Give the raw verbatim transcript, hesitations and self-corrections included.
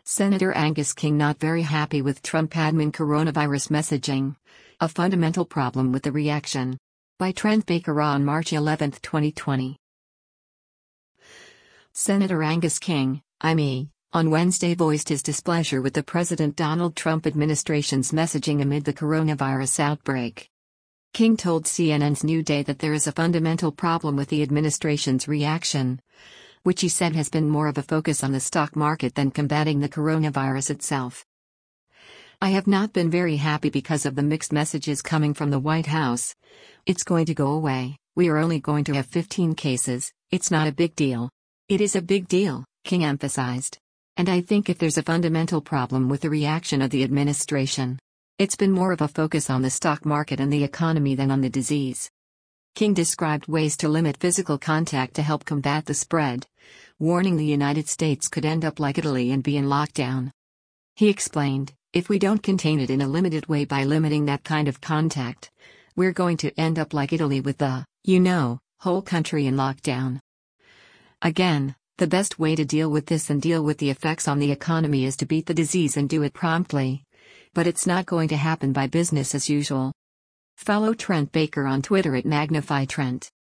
Senator Angus King not very happy with Trump admin coronavirus messaging. A fundamental problem with the reaction. By Trent Baker on March eleventh, twenty twenty. Senator Angus King, I M E, on Wednesday voiced his displeasure with the President Donald Trump administration's messaging amid the coronavirus outbreak. King told C N N's New Day that there is a fundamental problem with the administration's reaction, which he said has been more of a focus on the stock market than combating the coronavirus itself. I have not been very happy because of the mixed messages coming from the White House. It's going to go away, we are only going to have fifteen cases, it's not a big deal. It is a big deal, King emphasized. And I think if there's a fundamental problem with the reaction of the administration, it's been more of a focus on the stock market and the economy than on the disease. King described ways to limit physical contact to help combat the spread, warning the United States could end up like Italy and be in lockdown. He explained, if we don't contain it in a limited way by limiting that kind of contact, we're going to end up like Italy with the, you know, whole country in lockdown. Again, the best way to deal with this and deal with the effects on the economy is to beat the disease and do it promptly. But it's not going to happen by business as usual. Follow Trent Baker on Twitter at Magnify Trent.